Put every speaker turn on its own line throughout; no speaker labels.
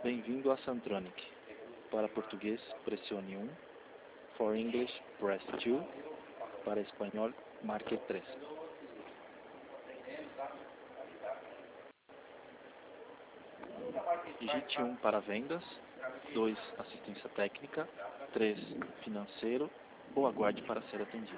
Bem-vindo a Santronic. Para português, pressione 1. For English, press 2. Para espanhol, marque 3. Digite 1 para vendas, 2 assistência técnica, 3 financeiro ou aguarde para ser atendido.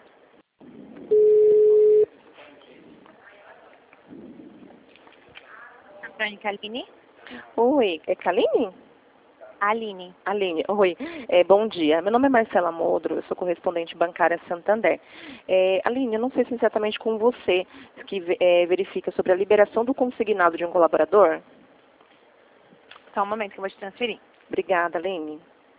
Santronic, Aline?
Oi, é Kaline?
Aline.
Aline, oi. Bom dia. Meu nome é Marcela Modro, eu sou correspondente bancária Santander. Aline, eu não sei se é exatamente com você que verifica sobre a liberação do consignado de um colaborador.
Só um momento que eu vou te transferir.
Obrigada, Aline.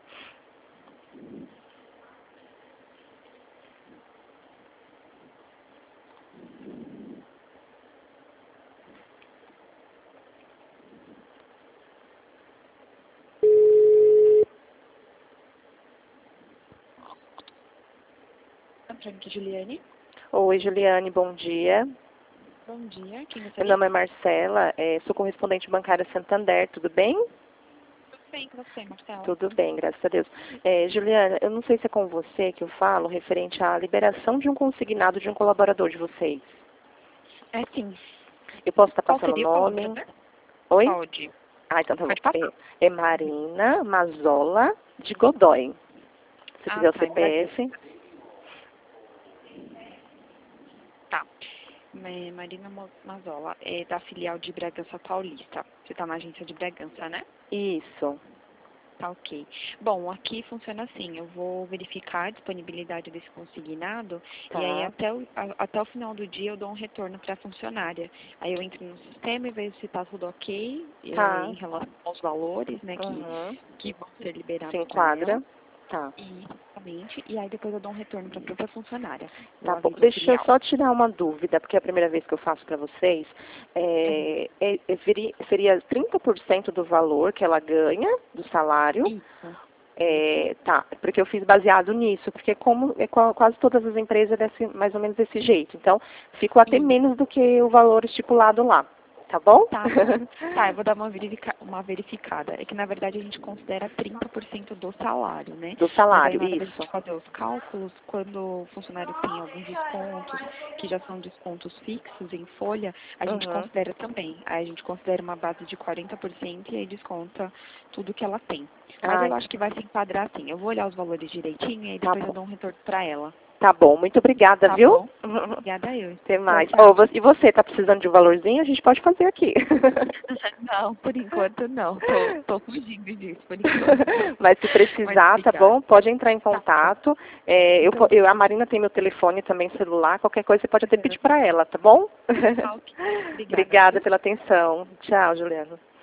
Santronic, Juliane.
Oi, Juliane, bom dia.
Bom dia. Quem você
Meu nome é Marcela, sou correspondente bancária Santander, tudo bem?
Tudo bem com você, Marcela?
Tudo bem, graças a Deus. Juliana, eu não sei se é com você que eu falo referente à liberação de um consignado de um colaborador de vocês.
É sim.
Eu posso estar
Qual
passando o
seria
nome?
o nome?
Oi?
Pode.
Ah, então tá bom.
Pode passar.
É Marina Mazola de Godoy. Se quiser o
Tá, em Bragança.
CPF.
Tá. Marina Mazola, é da filial de Bragança Paulista. Você tá na agência de Bragança, né?
Isso.
Tá, ok. Bom, aqui funciona assim, eu vou verificar a disponibilidade desse consignado
Tá.
e aí até o final do dia eu dou um retorno para a funcionária. Aí eu entro no sistema e vejo se está tudo ok
Tá.
em relação aos valores, né,
Uhum.
que vão ser
Se
liberados para
enquadra.
ela.
Tá.
E, exatamente, e aí depois eu dou um retorno para a própria funcionária. Eu
Tá bom.
aviso a
Deixa eu
filial.
só tirar uma dúvida, porque é a primeira vez que eu faço para vocês. Seria 30% do valor que ela ganha, do salário.
Isso.
Tá, porque eu fiz baseado nisso, porque quase todas as empresas é mais ou menos desse jeito. Então, ficou até
Isso.
menos do que o valor estipulado lá. Tá bom?
Tá bom. Tá, eu vou dar uma verificada. É que, na verdade, a gente considera 30% do salário, né?
Do
Mas aí,
salário,
na hora da
isso.
gente fazer os cálculos, quando o funcionário tem alguns descontos, que já são descontos fixos em folha, a gente
Uhum.
considera também. Aí a gente considera uma base de 40% e aí desconta tudo que ela tem. Mas
Ai,
eu acho que vai se enquadrar assim. Eu vou olhar os valores direitinho e aí
tá
depois eu
bom.
dou um retorno pra ela.
Tá bom, muito obrigada,
Tá
viu?
bom? Obrigada eu.
Até mais.
Tchau, tchau.
E você, tá precisando de um valorzinho? A gente pode fazer aqui.
Não, por enquanto não. Tô fugindo disso, por enquanto não.
Mas se
Mas
precisar, tá
obrigada.
bom? Pode entrar em
Tá.
contato.
Então,
A Marina tem meu telefone também, celular. Qualquer coisa você pode até
uhum.
pedir para ela, tá bom?
Tá ok. Obrigada,
Obrigada
viu?
pela atenção. Tchau, Juliana.